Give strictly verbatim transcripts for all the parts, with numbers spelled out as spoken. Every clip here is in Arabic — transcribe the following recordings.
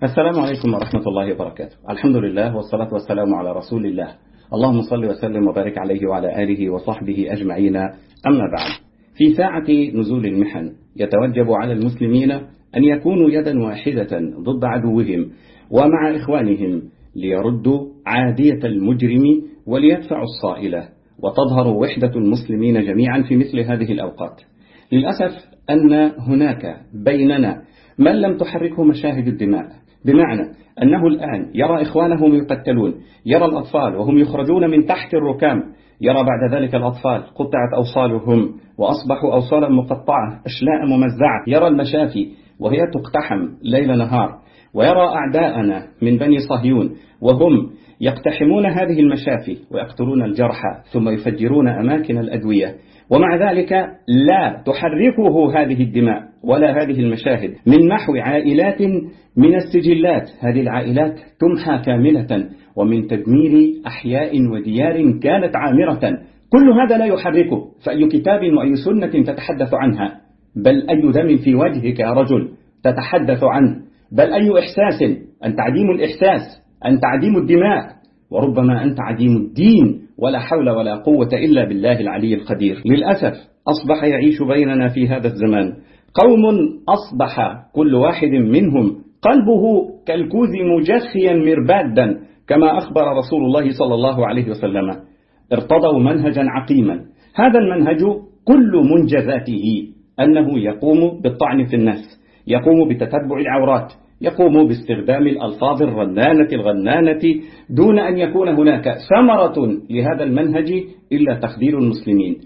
السلام عليكم ورحمة الله وبركاته. الحمد لله والصلاة والسلام على رسول الله. اللهم صل وسلم وبارك عليه وعلى آله وصحبه أجمعين. أما بعد، في ساعة نزول المحن يتوجب على المسلمين أن يكونوا يدا واحدة ضد عدوهم ومع إخوانهم ليردوا عادية المجرم وليدفعوا الصائلة، وتظهر وحدة المسلمين جميعا في مثل هذه الأوقات. للأسف أن هناك بيننا من لم تحركه مشاهد الدماء، بمعنى أنه الآن يرى إخوانهم يقتلون، يرى الأطفال وهم يخرجون من تحت الركام، يرى بعد ذلك الأطفال قطعت أوصالهم وأصبحوا أوصالا مقطعة، أشلاء ممزعة، يرى المشافي وهي تقتحم ليل نهار، ويرى أعداءنا من بني صهيون وهم يقتحمون هذه المشافي ويقتلون الجرحى ثم يفجرون أماكن الأدوية، ومع ذلك لا تحركه هذه الدماء ولا هذه المشاهد من محو عائلات من السجلات. هذه العائلات تمحى كاملة، ومن تدمير أحياء وديار كانت عامرة. كل هذا لا يحركه، فأي كتاب وأي سنة تتحدث عنها؟ بل أي دم في وجهك يا رجل تتحدث عنه؟ بل أي إحساس؟ أنت عديم الإحساس، أنت عديم الدماء، وربما أنت عديم الدين، ولا حول ولا قوة إلا بالله العلي القدير. للأسف أصبح يعيش بيننا في هذا الزمان قوم أصبح كل واحد منهم قلبه كالكوز مجخيا مربادا، كما أخبر رسول الله صلى الله عليه وسلم. ارتضوا منهجا عقيما، هذا المنهج كل منجزاته أنه يقوم بالطعن في الناس، يقوم بتتبع العورات، يقوم باستخدام الألفاظ الرنانة الغنانة، دون أن يكون هناك ثمرة لهذا المنهج إلا تخذيل المسلمين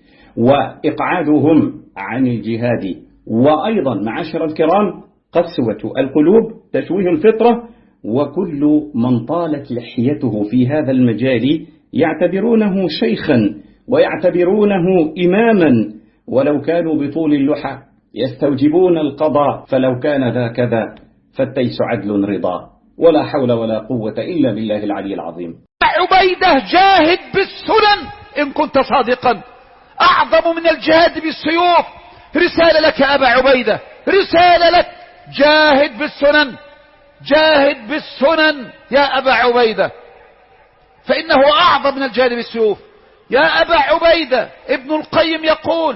وإقعادهم عن الجهاد. وأيضا معاشر الكرام، قسوة القلوب، تشويه الفطرة، وكل من طالت لحيته في هذا المجال يعتبرونه شيخا ويعتبرونه إماما، ولو كانوا بطول اللحى يستوجبون القضاء، فلو كان ذا كذا فالتيس عدل رضا، ولا حول ولا قوة إلا بالله العلي العظيم. عبيدة جاهد بالسنن إن كنت صادقا، أعظم من الجهاد بالسيوف. رسالة لك أبا عبيدة، رسالة لك، جاهد بالسنن، جاهد بالسنن يا أبا عبيدة، فإنه أعظم من الجهاد بالسيوف. يا أبا عبيدة، ابن القيم يقول: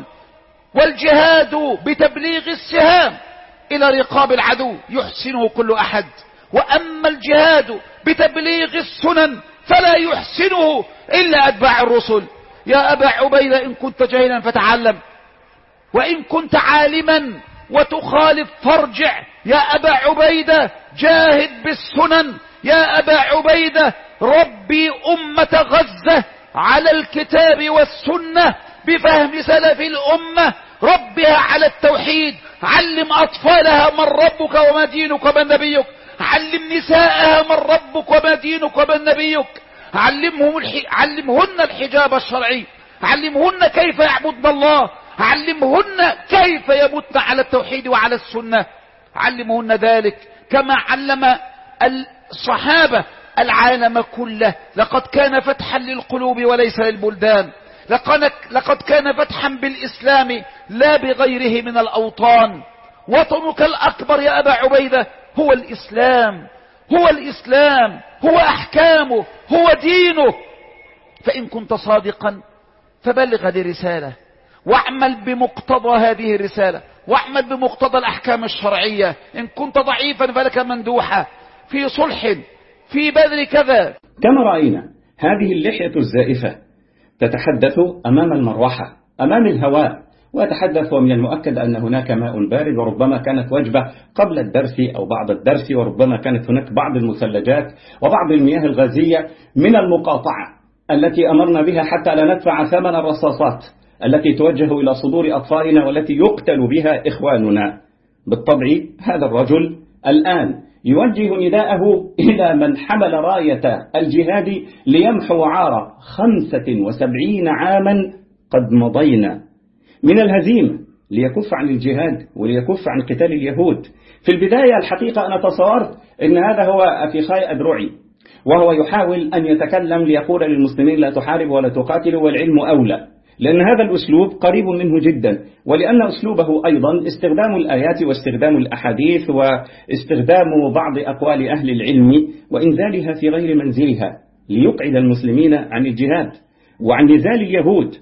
والجهاد بتبليغ السهام إلى رقاب العدو يحسنه كل أحد، وأما الجهاد بتبليغ السنن فلا يحسنه إلا أتباع الرسل. يا أبا عبيدة، إن كنت جاهلا فتعلم، وإن كنت عالما وتخالف فارجع. يا أبا عبيدة، جاهد بالسنن. يا أبا عبيدة، ربي أمة غزة على الكتاب والسنة بفهم سلف الأمة، ربها على التوحيد، علم أطفالها من ربك وما دينك ومن نبيك، علم نساءها من ربك وما دينك ومن نبيك، علمهم الح... علمهن الحجاب الشرعي، علمهن كيف يعبدن الله، علمهن كيف يمتن على التوحيد وعلى السنة، علمهن ذلك كما علم الصحابة العالم كله. لقد كان فتحا للقلوب وليس للبلدان، لقد كان فتحا بالإسلام لا بغيره من الأوطان. وطنك الأكبر يا أبا عبيدة هو الإسلام، هو الإسلام، هو أحكامه، هو دينه. فإن كنت صادقا فبلغ هذه الرسالة، واعمل بمقتضى هذه الرسالة، واعمل بمقتضى الأحكام الشرعية. إن كنت ضعيفا فلك مندوحة في صلح، في بذل كذا. كما رأينا هذه اللحية الزائفة تتحدث أمام المروحة، أمام الهواء، وتحدث ومن المؤكد أن هناك ماء بارد، وربما كانت وجبة قبل الدرس أو بعد الدرس، وربما كانت هناك بعض المثلجات وبعض المياه الغازية من المقاطعة التي أمرنا بها حتى لا ندفع ثمن الرصاصات التي توجه إلى صدور أطفالنا والتي يقتل بها إخواننا. بالطبع هذا الرجل الآن يوجه نداءه إلى من حمل راية الجهاد ليمحو عار خمسة وسبعين عاما قد مضينا من الهزيمة، ليكف عن الجهاد وليكف عن قتال اليهود. في البداية الحقيقة أنا تصورت أن هذا هو أفيخاي أدرعي، وهو يحاول أن يتكلم ليقول للمسلمين لا تحارب ولا تقاتلوا والعلم أولى، لأن هذا الأسلوب قريب منه جدا، ولأن أسلوبه أيضا استخدام الآيات واستخدام الأحاديث واستخدام بعض أقوال أهل العلم وإنزالها في غير منزلها ليقعد المسلمين عن الجهاد وعن نزال اليهود،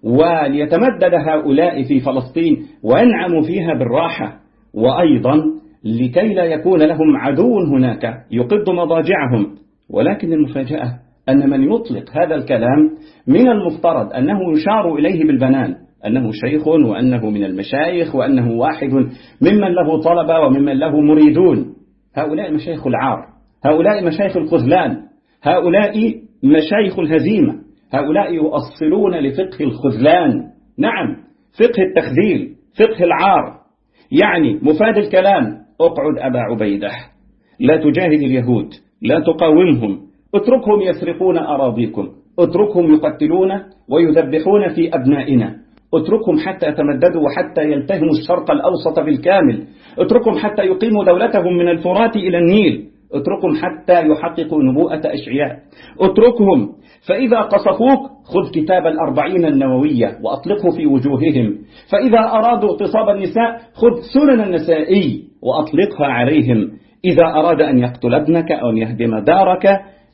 وليتمدد هؤلاء في فلسطين وينعموا فيها بالراحة، وأيضا لكي لا يكون لهم عدو هناك يقض مضاجعهم. ولكن المفاجأة أن من يطلق هذا الكلام من المفترض أنه يشار إليه بالبنان، أنه شيخ وأنه من المشايخ وأنه واحد ممن له طلبة وممن له مريدون. هؤلاء مشايخ العار، هؤلاء مشايخ الخذلان، هؤلاء مشايخ الهزيمة، هؤلاء يؤصلون لفقه الخذلان، نعم فقه التخذيل، فقه العار. يعني مفاد الكلام: اقعد أبا عبيدة، لا تجاهد اليهود، لا تقاومهم، اتركهم يسرقون أراضيكم، اتركهم يقتلون ويذبحون في أبنائنا، اتركهم حتى يتمددوا وحتى يلتهموا الشرق الأوسط بالكامل، اتركهم حتى يقيموا دولتهم من الفرات إلى النيل، اتركهم حتى يحققوا نبوءة أشعياء، اتركهم. فإذا قصفوك خذ كتاب الأربعين النووية وأطلقه في وجوههم، فإذا أرادوا اغتصاب النساء خذ سنن النسائي وأطلقها عليهم، إذا أراد أن يقتل ابنك أو أن يهدم دارك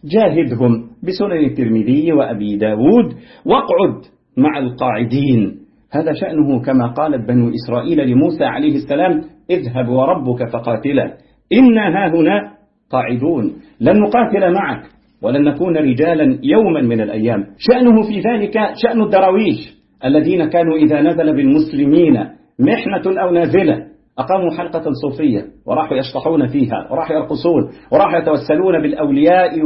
جاهدهم بسنن الترمذي وأبي داود واقعد مع القاعدين. هذا شأنه كما قالت بنو إسرائيل لموسى عليه السلام: اذهب وربك فقاتلا إنا هاهنا قاعدون، لن نقاتل معك ولن نكون رجالا يوما من الأيام. شأنه في ذلك شأن الدراويش الذين كانوا إذا نزل بالمسلمين محنة أو نازلة أقاموا حلقة صوفية وراحوا يشطحون فيها وراحوا يرقصون وراحوا يتوسلون بالأولياء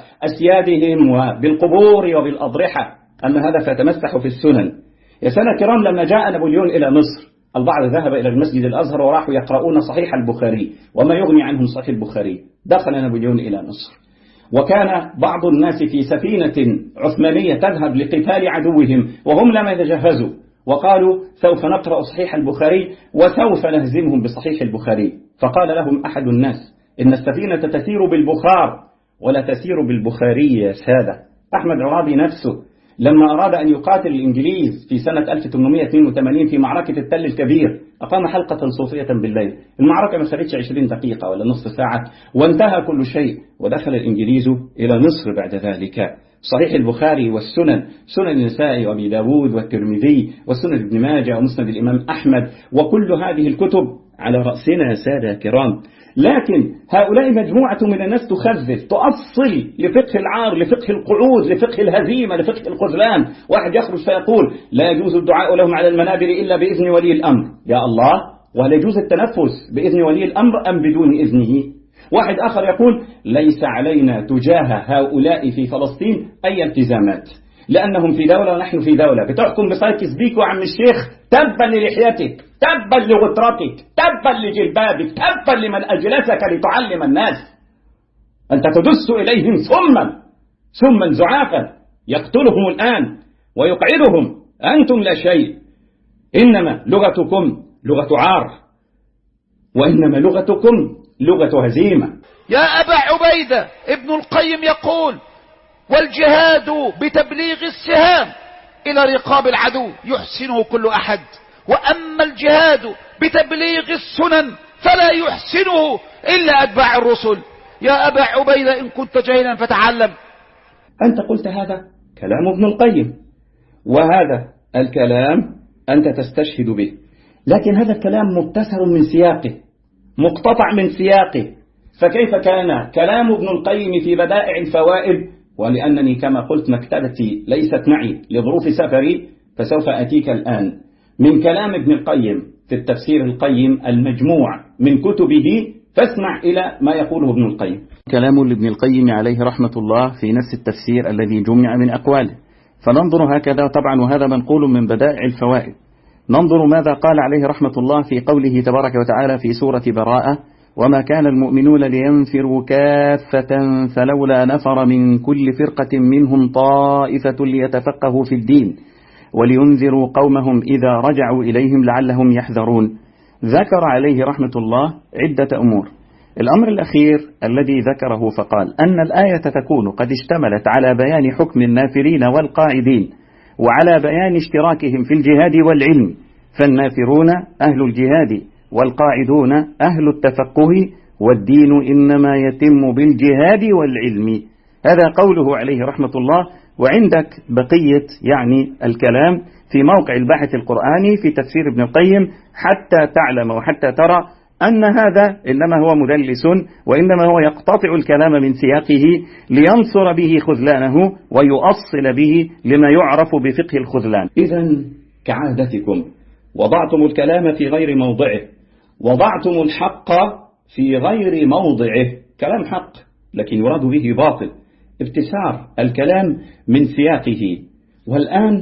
وأسيادهم وبالقبور وبالأضرحة. أما هذا فيتمسح في السنن. يا سنة كرام، لما جاء نابليون إلى مصر البعض ذهب إلى المسجد الأزهر وراحوا يقرؤون صحيح البخاري وما يغني عنهم صحيح البخاري. دخل نابليون إلى مصر وكان بعض الناس في سفينة عثمانية تذهب لقتال عدوهم وهم لم يتجهزوا، وقالوا سوف نقرأ صحيح البخاري وسوف نهزمهم بصحيح البخاري. فقال لهم أحد الناس: إن السفينة تسير بالبخار ولا تسير بالبخاري يا سادة. أحمد عرابي نفسه لما أراد أن يقاتل الإنجليز في سنة ألف وثمانمائة واثنين وثمانين في معركة التل الكبير أقام حلقة صوفية بالليل. المعركة ما خدتش عشرين دقيقة ولا نصف ساعة وانتهى كل شيء، ودخل الإنجليز إلى مصر بعد ذلك. صحيح البخاري والسنن، سنن النسائي وأبي داود والترمذي وسنن ابن ماجه ومسند الإمام أحمد، وكل هذه الكتب على رأسنا يا سادة كرام. لكن هؤلاء مجموعة من الناس تخزف، تؤصل لفقه العار، لفقه القعود، لفقه الهزيمة، لفقه الخذلان. واحد يخرج فيقول: لا يجوز الدعاء لهم على المنابر إلا بإذن ولي الأمر. يا الله، وهل يجوز التنفس بإذن ولي الأمر أم بدون إذنه؟ واحد آخر يقول: ليس علينا تجاه هؤلاء في فلسطين أي التزامات، لأنهم في دولة ونحن في دولة. بتحكم بسايكس بيك وعم الشيخ، تبا للحيتك، تبا لغترتك، تبا لجلبابك، تبا لمن أجلسك لتعلم الناس. أنت تدس إليهم ثم ثم زعافا يقتلهم الآن ويقعدهم، أنتم لا شيء. إنما لغتكم لغة عار، وإنما لغتكم لغة هزيمة. يا أبا عبيدة، ابن القيم يقول: والجهاد بتبليغ السهام إلى رقاب العدو يحسنه كل أحد، وأما الجهاد بتبليغ السنن فلا يحسنه إلا أتباع الرسل. يا أبا عبيدة، إن كنت جاهلا فتعلم. أنت قلت هذا كلام ابن القيم، وهذا الكلام أنت تستشهد به، لكن هذا الكلام مبتسر من سياقه، مقتطع من سياقه. فكيف كان كلام ابن القيم في بدائع الفوائد، ولأنني كما قلت مكتبتي ليست معي لظروف سفري، فسوف أتيك الآن من كلام ابن القيم في التفسير القيم المجموع من كتبه، فاسمع إلى ما يقوله ابن القيم. كلام لابن القيم عليه رحمة الله في نفس التفسير الذي جمع من أقواله، فننظر هكذا طبعا، وهذا منقول من بدائع الفوائد. ننظر ماذا قال عليه رحمة الله في قوله تبارك وتعالى في سورة براءة: وما كان المؤمنون لينفروا كافة فلولا نفر من كل فرقة منهم طائفة ليتفقهوا في الدين ولينذروا قومهم إذا رجعوا إليهم لعلهم يحذرون. ذكر عليه رحمة الله عدة أمور. الأمر الأخير الذي ذكره فقال أن الآية تكون قد اشتملت على بيان حكم النافرين والقاعدين، وعلى بيان اشتراكهم في الجهاد والعلم، فالنافرون أهل الجهاد والقاعدون أهل التفقه، والدين إنما يتم بالجهاد والعلم. هذا قوله عليه رحمة الله. وعندك بقية يعني الكلام في موقع الباحث القرآني في تفسير ابن القيم، حتى تعلم وحتى ترى أن هذا إنما هو مدلس، وإنما هو يقتطع الكلام من سياقه لينصر به خذلانه ويؤصل به لما يعرف بفقه الخذلان. إذن كعادتكم وضعتم الكلام في غير موضعه، وضعتم الحق في غير موضعه، كلام حق لكن يراد به باطل، ابتسار الكلام من سياقه. والآن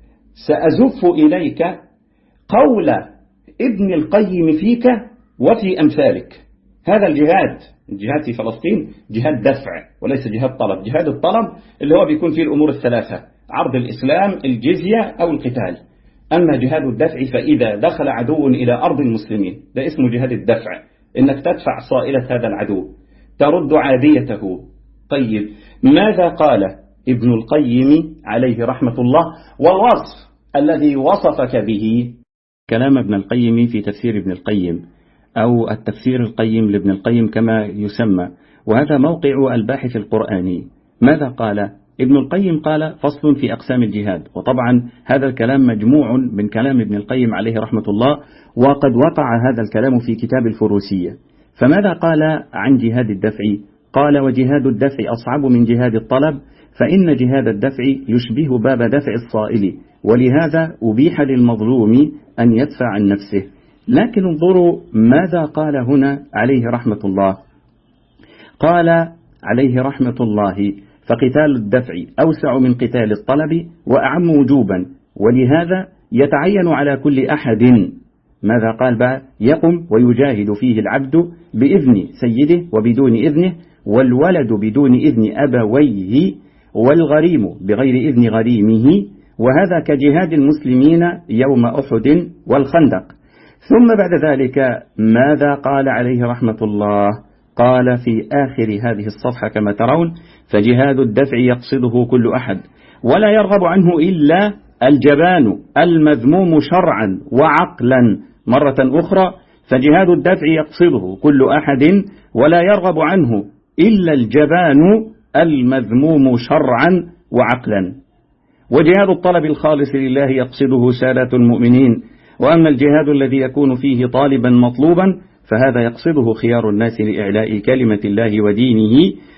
سأزف إليك قول ابن القيم فيك وفي أمثالك. هذا الجهاد، الجهاد في فلسطين جهاد دفع وليس جهاد طلب. جهاد الطلب اللي هو بيكون فيه الأمور الثلاثة: عرض الإسلام، الجزية، أو القتال. أما جهاد الدفع فإذا دخل عدو إلى أرض المسلمين، ده اسمه جهاد الدفع، إنك تدفع صائلة هذا العدو، ترد عاديته. طيب ماذا قال ابن القيم عليه رحمة الله والوصف الذي وصفك به؟ كلام ابن القيم في تفسير ابن القيم أو التفسير القيم لابن القيم كما يسمى، وهذا موقع الباحث القرآني. ماذا قال ابن القيم؟ قال: فصل في أقسام الجهاد. وطبعا هذا الكلام مجموع من كلام ابن القيم عليه رحمة الله، وقد وقع هذا الكلام في كتاب الفروسية. فماذا قال عن جهاد الدفع؟ قال: وجهاد الدفع أصعب من جهاد الطلب، فإن جهاد الدفع يشبه باب دفع الصائل، ولهذا أبيح للمظلوم أن يدفع عن نفسه. لكن انظروا ماذا قال هنا عليه رحمة الله. قال عليه رحمة الله: فقتال الدفع أوسع من قتال الطلب وأعم وجوبا، ولهذا يتعين على كل أحد. ماذا قال بقى؟ يقم ويجاهد فيه العبد بإذن سيده وبدون إذنه، والولد بدون إذن أبويه، والغريم بغير إذن غريمه، وهذا كجهاد المسلمين يوم أحد والخندق. ثم بعد ذلك ماذا قال عليه رحمة الله؟ قال في آخر هذه الصفحة كما ترون: فجهاد الدفع يقصده كل أحد ولا يرغب عنه إلا الجبان المذموم شرعا وعقلا. مرة أخرى: فجهاد الدفع يقصده كل أحد ولا يرغب عنه إلا الجبان المذموم شرعا وعقلا. وجهاد الطلب الخالص لله يقصده سادة المؤمنين، وأما الجهاد الذي يكون فيه طالبا مطلوبا فهذا يقصده خيار الناس لإعلاء كلمة الله ودينه،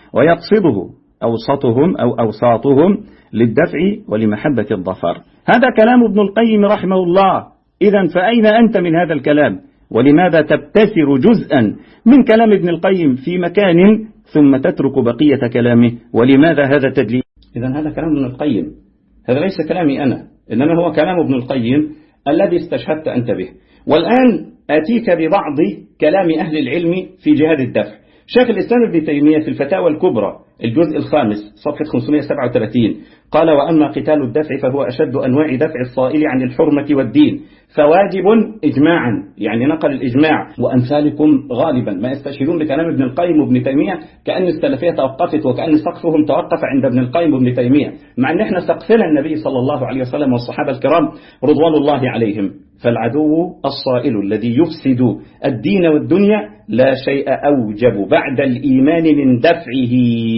ويقصده أوسطهم أو أوساطهم للدفع ولمحبة الظفر. هذا كلام ابن القيم رحمه الله. إذن فأين أنت من هذا الكلام؟ ولماذا تبتسر جزءا من كلام ابن القيم في مكان ثم تترك بقية كلامه؟ ولماذا هذا التدليل؟ إذن هذا كلام ابن القيم، هذا ليس كلامي أنا، إنما هو كلام ابن القيم الذي استشهدت أنت به. والآن أتيك ببعض كلام أهل العلم في جهاد الدفع. شيخ الإسلام ابن تيمية في الفتاوى الكبرى الجزء الخامس صفحة خمسمائة وسبعة وثلاثين قال: وأما قتال الدفع فهو أشد أنواع دفع الصائل عن الحرمة والدين، فواجب إجماعا، يعني نقل الإجماع. وأمثالكم غالبا ما يستشهدون بكلام ابن القيم وابن تيمية كأن السلفية توقفت وكأن سقفهم توقف عند ابن القيم وابن تيمية، مع أن احنا سقفنا النبي صلى الله عليه وسلم والصحابة الكرام رضوان الله عليهم. فالعدو الصائل الذي يفسد الدين والدنيا لا شيء أوجب بعد الإيمان من دفعه،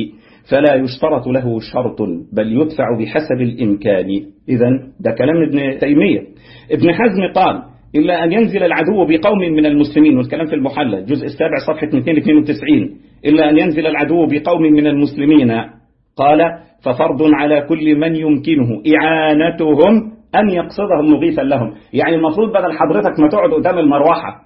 فلا يشترط له شرط بل يدفع بحسب الإمكان. إذن ده كلام ابن تيمية. ابن حزم قال: إلا أن ينزل العدو بقوم من المسلمين، والكلام في المحلى الجزء السابع صفحة مئتين واثنين وتسعين، إلا أن ينزل العدو بقوم من المسلمين، قال: ففرض على كل من يمكنه إعانتهم أن يقصدهم مغيثا لهم. يعني المفروض بدل حضرتك ما تقعد قدام المروحة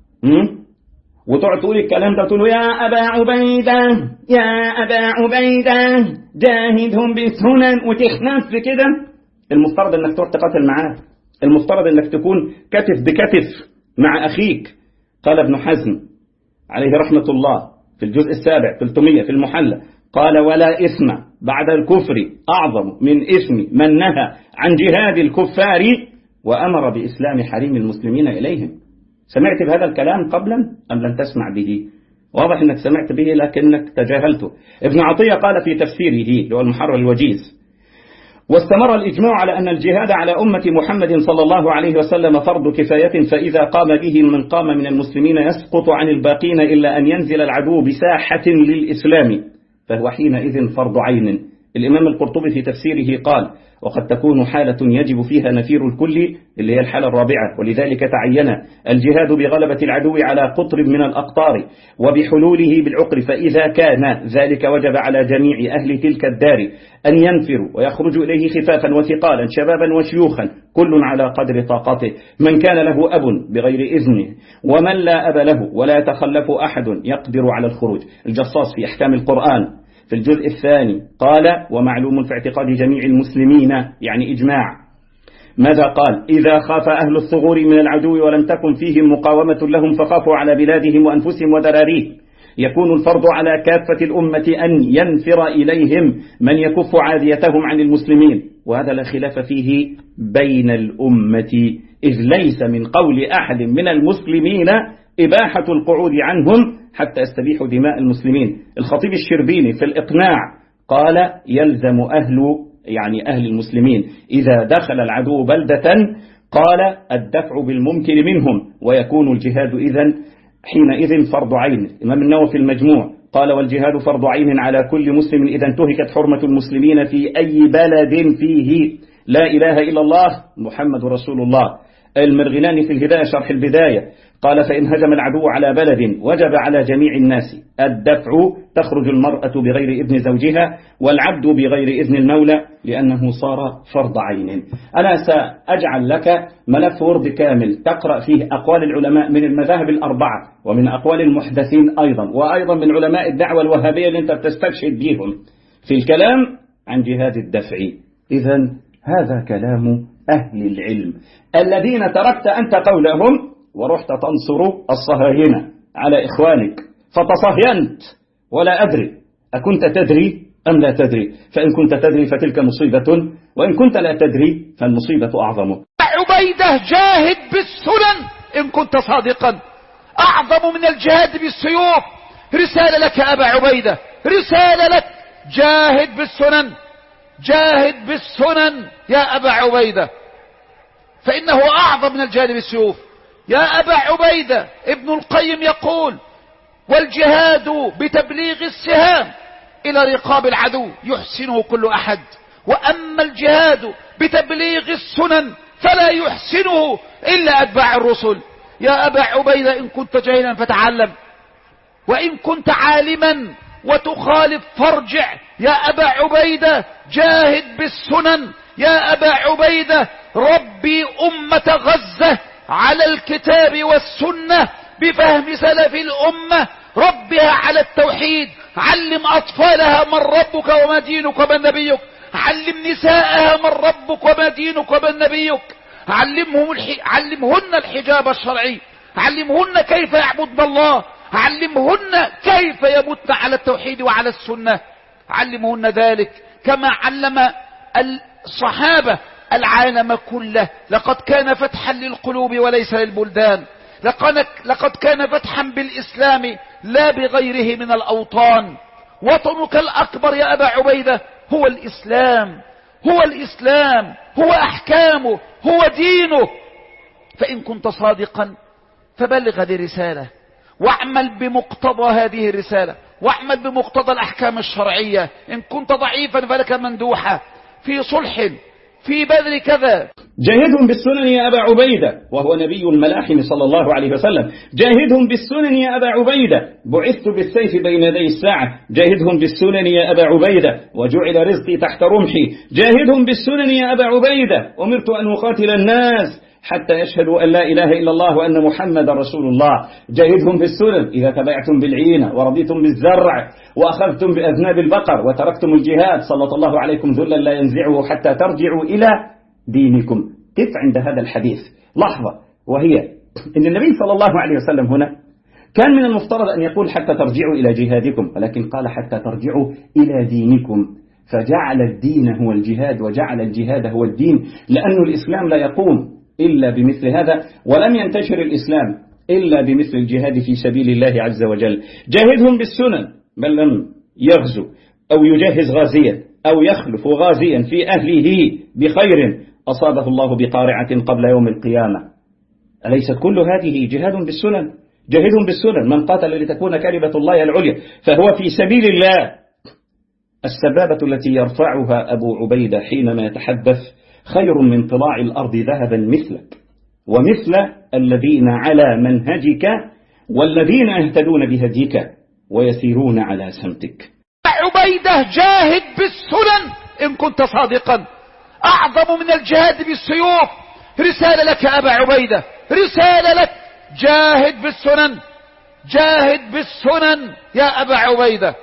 وتقعد تقول الكلام ده، تقول: يا أبا عبيدة يا أبا عبيدة جاهدهم بالسنن، وتخنف كده. المفترض أنك تروح تقاتل معاه، المفترض أنك تكون كتف بكتف مع أخيك. قال ابن حزم عليه رحمة الله في الجزء السابع ثلاثمائة في المحلى، قال: ولا إثم بعد الكفر أعظم من إثم من نهى عن جهاد الكفار وأمر بإسلام حريم المسلمين إليهم. سمعت بهذا الكلام قبلا أم لم تسمع به؟ واضح أنك سمعت به لكنك تجاهلته. ابن عطية قال في تفسيره اللي هو المحرر الوجيز: واستمر الإجماع على أن الجهاد على أمة محمد صلى الله عليه وسلم فرض كفاية، فإذا قام به من قام من المسلمين يسقط عن الباقين إلا أن ينزل العدو بساحة للإسلام، فهو حينئذ فرض عين. الإمام القرطبي في تفسيره قال: وقد تكون حالة يجب فيها نفير الكل، اللي هي الحالة الرابعة، ولذلك تعين الجهاد بغلبة العدو على قطر من الأقطار وبحلوله بالعقر، فإذا كان ذلك وجب على جميع أهل تلك الدار أن ينفروا ويخرجوا إليه خفافا وثقالا شبابا وشيوخا كل على قدر طاقته، من كان له أب بغير إذنه ومن لا أب له، ولا يتخلف أحد يقدر على الخروج. الجصاص في أحكام القرآن في الجزء الثاني قال: ومعلوم في اعتقاد جميع المسلمين، يعني إجماع. ماذا قال؟ إذا خاف أهل الثغور من العدو ولم تكن فيهم مقاومة لهم فخافوا على بلادهم وأنفسهم وذراريهم، يكون الفرض على كافة الأمة أن ينفر إليهم من يكف عاديتهم عن المسلمين، وهذا لا خلاف فيه بين الأمة، إذ ليس من قول أحد من المسلمين إباحة القعود عنهم حتى يستبيحوا دماء المسلمين. الخطيب الشربيني في الإقناع قال: يلزم أهل يعني أهل المسلمين إذا دخل العدو بلدة قال الدفع بالممكن منهم، ويكون الجهاد إذن حينئذ فرض عين. الإمام النووي في المجموع قال: والجهاد فرض عين على كل مسلم إذا انتهكت حرمة المسلمين في أي بلد فيه لا إله إلا الله محمد رسول الله. المرغناني في الهداية شرح البداية قال: فإن هجم العدو على بلد وجب على جميع الناس الدفع، تخرج المرأة بغير إذن زوجها والعبد بغير إذن المولى، لأنه صار فرض عين. أنا سأجعل لك ملف وورد كامل تقرأ فيه أقوال العلماء من المذاهب الأربعة ومن أقوال المحدثين أيضا، وأيضا من علماء الدعوة الوهابية اللي أنت بتستشهد بيهم في الكلام عن جهاد الدفع. إذن هذا كلام أهل العلم الذين تركت أنت قولهم ورحت تنصر الصهاينة على إخوانك، فتصهينت ولا أدري أكنت تدري أم لا تدري، فإن كنت تدري فتلك مصيبة، وإن كنت لا تدري فالمصيبة أعظم. عبيدة جاهد بالسنن إن كنت صادقا، أعظم من الجهاد بالسيوف. رسالة لك أبا عبيدة، رسالة لك، جاهد بالسنن، جاهد بالسنن يا أبا عبيدة، فإنه أعظم من الجهاد بالسيوف. يا أبا عبيدة، ابن القيم يقول: والجهاد بتبليغ السهام إلى رقاب العدو يحسنه كل أحد، وأما الجهاد بتبليغ السنن فلا يحسنه إلا أتباع الرسل. يا أبا عبيدة، إن كنت جاهلا فتعلم، وإن كنت عالما وتخالف فارجع. يا أبا عبيدة، جاهد بالسنن. يا أبا عبيدة، ربي أمة غزة على الكتاب والسنة بفهم سلف الأمة، ربها على التوحيد، علم أطفالها من ربك وما دينك ومن نبيك، علم نساءها من ربك وما دينك ومن نبيك، علمهم الح... علمهن الحجاب الشرعي، علمهن كيف يعبدن الله، علمهن كيف يمتن على التوحيد وعلى السنة، علمهن ذلك كما علم الصحابة العالم كله. لقد كان فتحا للقلوب وليس للبلدان، لقد كان فتحا بالإسلام لا بغيره من الأوطان. وطنك الأكبر يا أبا عبيدة هو الإسلام، هو الإسلام، هو أحكامه، هو دينه. فإن كنت صادقا فبلغ هذه الرسالة، واعمل بمقتضى هذه الرسالة، واعمل بمقتضى الأحكام الشرعية. إن كنت ضعيفا فلك مندوحة في صلح، في بذل كذا. جاهدهم بالسنن يا أبا عبيدة، وهو نبي الملاحم صلى الله عليه وسلم. جاهدهم بالسنن يا أبا عبيدة، بعثت بالسيف بين يدي الساعة. جاهدهم بالسنن يا أبا عبيدة، وجعل رزقي تحت رمحي. جاهدهم بالسنن يا أبا عبيدة، أمرت أن أقاتل الناس حتى يشهدوا أن لا إله إلا الله وأن محمد رسول الله. جاهدهم بالسنن، إذا تبعتم بالعينة ورضيتم بالزرع وأخذتم بأذناب البقر وتركتم الجهاد سلط الله عليكم ذلا لا ينزعه حتى ترجعوا إلى دينكم. قف عند هذا الحديث لحظة، وهي أن النبي صلى الله عليه وسلم هنا كان من المفترض أن يقول حتى ترجعوا إلى جهادكم، ولكن قال حتى ترجعوا إلى دينكم، فجعل الدين هو الجهاد وجعل الجهاد هو الدين، لأن الإسلام لا يقوم إلا بمثل هذا، ولم ينتشر الإسلام إلا بمثل الجهاد في سبيل الله عز وجل. جاهدهم بالسنن، من لم يغزو أو يجهز غازيا أو يخلف غازيا في أهله بخير أصابه الله بقارعة قبل يوم القيامة. أليست كل هذه جهاد بالسنن؟ جاهد بالسنن. من قاتل لتكون كلمة الله العليا فهو في سبيل الله. السبابة التي يرفعها أبو عبيدة حينما يتحدث خير من طلاع الأرض ذهبا مثلك ومثل الذين على منهجك والذين يهتدون بهديك ويسيرون على سمتك. عبيدة جاهد بالسنن إن كنت صادقا، أعظم من الجهاد بالسيوف. رسالة لك أبا عبيدة، رسالة لك، جاهد بالسنن، جاهد بالسنن يا أبا عبيدة،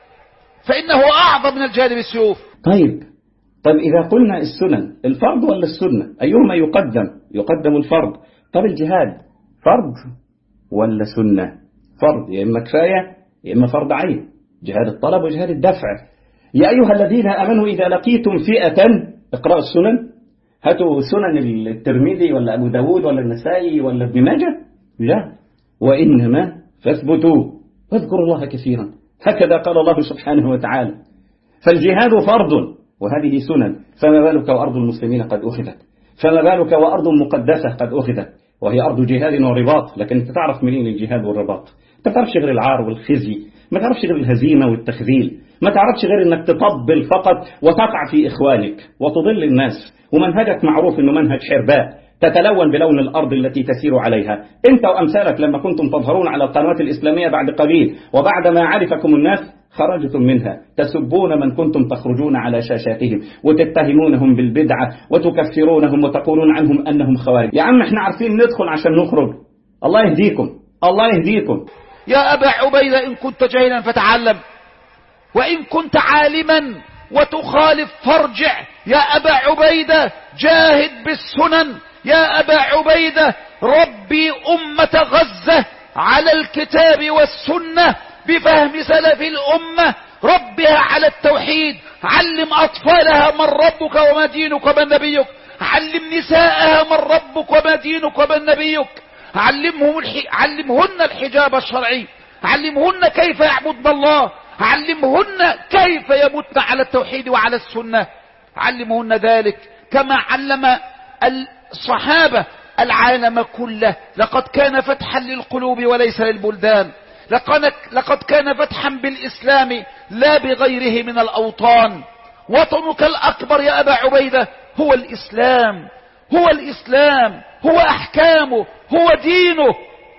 فإنه أعظم من الجهاد بالسيوف. طيب طيب إذا قلنا السنن الفرض ولا السنة أيهما يقدم؟ يقدم الفرض. طب الجهاد فرض ولا سنة؟ فرض، يا إما كفاية يا إما فرض عين، جهاد الطلب وجهاد الدفع. يا أيها الذين آمنوا إذا لقيتم فئة، اقرأوا السنن، هاتوا سنن الترمذي ولا أبو داود ولا النسائي ولا ابن ماجه، لا، وإنما فاثبتوا واذكروا الله كثيرا، هكذا قال الله سبحانه وتعالى. فالجهاد فرض وهذه سنن، فما بالك وأرض المسلمين قد أخذت، فما بالك وأرض مقدسة قد أخذت وهي أرض جهاد ورباط. لكن أنت تعرف منين الجهاد والرباط؟ ما تعرفش غير العار والخزي، ما تعرفش غير الهزيمة والتخذيل، ما تعرفش غير أنك تطبل فقط وتقع في إخوانك وتضل الناس، ومنهجك معروف أنه منهج حرباء تتلون بلون الأرض التي تسير عليها. أنت وأمثالك لما كنتم تظهرون على القنوات الإسلامية بعد قليل وبعد ما عرفكم الناس خرجتم منها تسبون من كنتم تخرجون على شاشاتهم وتتهمونهم بالبدعة وتكفرونهم وتقولون عنهم أنهم خوارج. يا عم احنا عارفين ندخل عشان نخرج. الله يهديكم، الله يهديكم. يا أبا عبيدة إن كنت جاهلا فتعلم، وإن كنت عالما وتخالف فارجع. يا أبا عبيدة جاهد بالسنن. يا أبا عبيدة ربي أمة غزة على الكتاب والسنة بفهم سلف الأمة، ربها على التوحيد، علم أطفالها من ربك وما دينك وما نبيك، علم نساءها من ربك وما دينك وما نبيك، علمهم الح... علمهن الحجاب الشرعي، علمهن كيف يعبدن الله، علمهن كيف يمتن على التوحيد وعلى السنة، علمهن ذلك كما علم الصحابة العالم كله. لقد كان فتحا للقلوب وليس للبلدان، لقد كان فتحا بالإسلام لا بغيره من الأوطان. وطنك الأكبر يا أبا عبيدة هو الإسلام، هو الإسلام، هو أحكامه، هو دينه.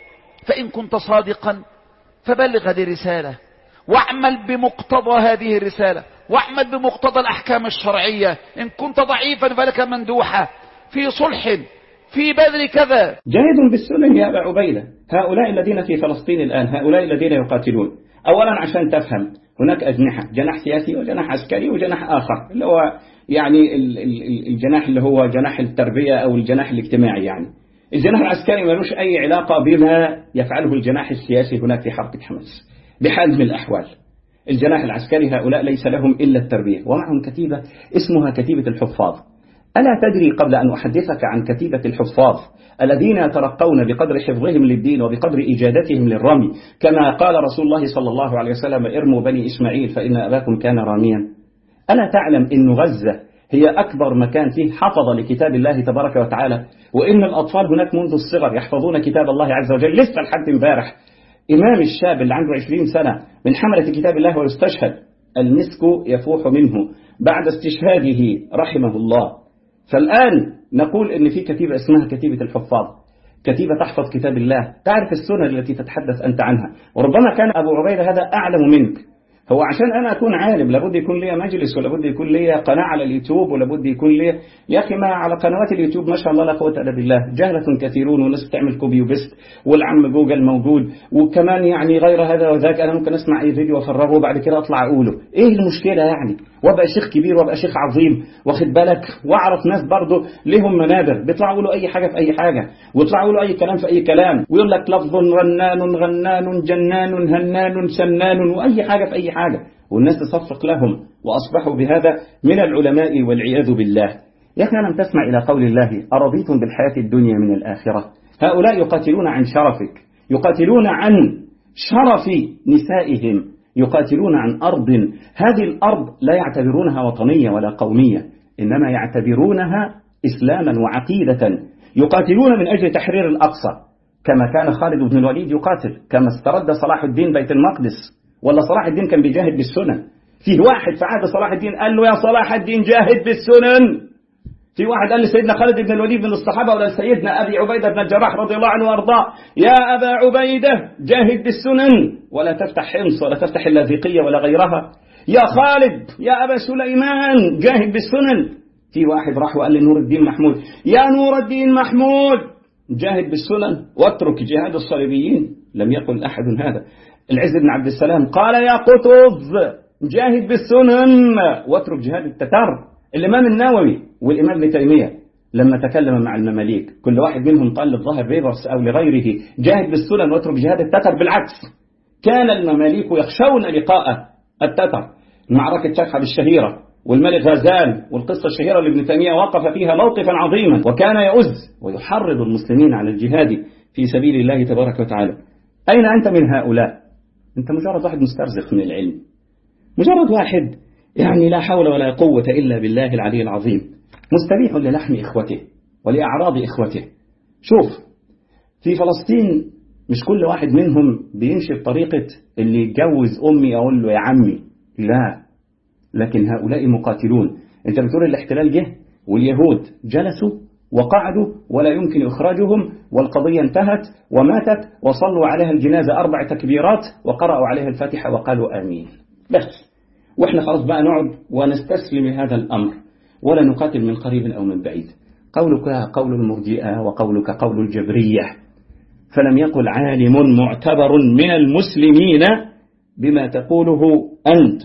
فإن كنت صادقا فبلغ هذه الرسالة واعمل بمقتضى هذه الرسالة، واعمل بمقتضى الأحكام الشرعية. إن كنت ضعيفا فلك مندوحة في صلح في بذل كذا. جاهد بالسنن يا أبا عبيدة. هؤلاء الذين في فلسطين الآن، هؤلاء الذين يقاتلون، أولا عشان تفهم هناك أجنحة، جناح سياسي وجناح عسكري وجناح آخر اللي هو يعني الجناح اللي هو جناح التربية أو الجناح الاجتماعي. يعني الجناح العسكري ملوش أي علاقة بما يفعله الجناح السياسي هناك في حركة حماس بحال من الأحوال. الجناح العسكري هؤلاء ليس لهم إلا التربية، ومعهم كتيبة اسمها كتيبة الحفاظ. ألا تدري قبل أن أحدثك عن كتيبة الحفاظ الذين يترقون بقدر حفظهم للدين وبقدر إجادتهم للرمي، كما قال رسول الله صلى الله عليه وسلم: ارموا بني إسماعيل فإن أباكم كان راميا. ألا تعلم أن غزة هي أكبر مكان فيه حفظ لكتاب الله تبارك وتعالى، وإن الأطفال هناك منذ الصغر يحفظون كتاب الله عز وجل. لسه لحد امبارح إمام الشاب اللي عنده عشرين سنة من حملة كتاب الله ويستشهد المسك يفوح منه بعد استشهاده رحمه الله. فالآن نقول إن في كتيبة اسمها كتيبة الحفاظ، كتيبة تحفظ كتاب الله، تعرف السنة التي تتحدث أنت عنها. وربما كان أبو عبيدة هذا أعلم منك. هو عشان أنا أكون عالم لابد يكون لي مجلس، ولابد يكون لي قناة على اليوتيوب، ولابد يكون لي يا أخي ما على قنوات اليوتيوب ما شاء الله لا قوة إلا بالله جهلة كثيرون، وناس تعمل كوبي وبست، والعم جوجل موجود، وكمان يعني غير هذا وذاك أنا ممكن أسمع أي فيديو وأفرغه وبعد كده أطلع أقوله. إيه المشكلة يعني؟ وابقى شيخ كبير وابقى شيخ عظيم، واخد بالك؟ واعرف ناس برضه لهم منابر بيطلعوا يقولوا أي حاجة في أي حاجة، ويطلعوا يقولوا أي كلام في أي كلام، ويقول لك لفظ رنان غنان جنان هنان سنان وأي حاجة في أي حاجة، والناس تصفق لهم وأصبحوا بهذا من العلماء والعياذ بالله. يا أخي ألم تسمع إلى قول الله: أرضيتم بالحياة الدنيا من الآخرة؟ هؤلاء يقاتلون عن شرفك، يقاتلون عن شرف نسائهم، يقاتلون عن أرض، هذه الأرض لا يعتبرونها وطنية ولا قومية، إنما يعتبرونها إسلاما وعقيدة. يقاتلون من أجل تحرير الأقصى، كما كان خالد بن الوليد يقاتل، كما استرد صلاح الدين بيت المقدس. ولا صلاح الدين كان بيجاهد بالسنن؟ فيه واحد في عهد صلاح الدين قال له يا صلاح الدين جاهد بالسنن. في واحد قال لسيدنا خالد بن الوليد من الصحابة ولا سيدنا أبي عبيدة بن الجراح رضي الله عنه وارضاه يا أبا عبيدة جاهد بالسنن ولا تفتح حمص ولا تفتح اللاذقية ولا غيرها. يا خالد يا أبا سليمان جاهد بالسنن. في واحد راح وقال لنور الدين محمود يا نور الدين محمود جاهد بالسنن واترك جهاد الصليبيين. لم يقل أحد هذا. العز بن عبد السلام قال يا قطز جاهد بالسنن واترك جهاد التتار. الإمام النووي والإمام ابن تيمية لما تكلم مع المماليك كل واحد منهم قال للظاهر بيبرس أو لغيره جاهد بالسنن واترك جهاد التتر. بالعكس، كان المماليك يخشون لقاء التتر. معركة شكحة الشهيرة والملك غازان والقصة الشهيرة اللي ابن تيمية وقف فيها موقفا عظيما، وكان يؤز ويحرض المسلمين على الجهاد في سبيل الله تبارك وتعالى. أين أنت من هؤلاء؟ أنت مجرد واحد مسترزق من العلم، مجرد واحد يعني لا حول ولا قوة إلا بالله العلي العظيم، مستبيح للحم إخوته ولأعراض إخوته. شوف، في فلسطين مش كل واحد منهم بيمشي بطريقة اللي يتجوز أمي أقول له يا عمي، لا، لكن هؤلاء مقاتلون. أنت بتقول الاحتلال جه واليهود جلسوا وقعدوا ولا يمكن إخراجهم، والقضية انتهت وماتت وصلوا عليها الجنازة أربع تكبيرات وقرأوا عليها الفاتحة وقالوا آمين بس، وإحنا خلاص بقى نقعد ونستسلم هذا الأمر ولا نقاتل من قريب أو من بعيد. قولك قول المرجئة وقولك قول الجبرية، فلم يقل عالم معتبر من المسلمين بما تقوله أنت،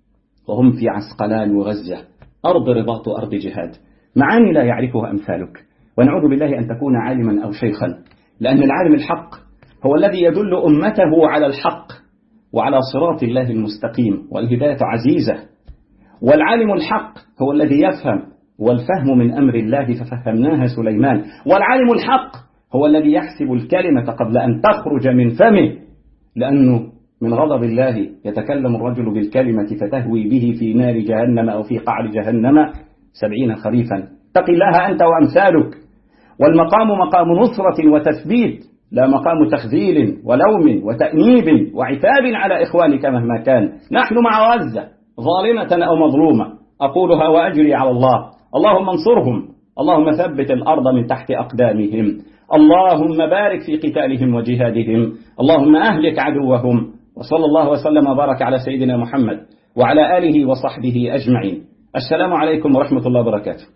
وهم في عسقلان وغزة أرض رباط أرض جهاد، معاني لا يعرفها أمثالك. ونعوذ بالله أن تكون عالما أو شيخا، لأن العالم الحق هو الذي يدل أمته على الحق وعلى صراط الله المستقيم، والهداية عزيزة. والعالم الحق هو الذي يفهم، والفهم من أمر الله ففهمناها سليمان. والعالم الحق هو الذي يحسب الكلمة قبل أن تخرج من فمه، لأنه من غضب الله يتكلم الرجل بالكلمة فتهوي به في نار جهنم أو في قعر جهنم سبعين خريفا. اتق الله أنت وأمثالك. والمقام مقام نصرة وتثبيت، لا مقام تخذيل ولوم وتأنيب وعتاب على إخوانك مهما كان. نحن مع غزة ظالمة أو مظلومة، أقولها وأجري على الله. اللهم انصرهم، اللهم ثبت الأرض من تحت أقدامهم، اللهم بارك في قتالهم وجهادهم، اللهم أهلك عدوهم. وصلى الله وسلم وبارك على سيدنا محمد وعلى آله وصحبه أجمعين. السلام عليكم ورحمة الله وبركاته.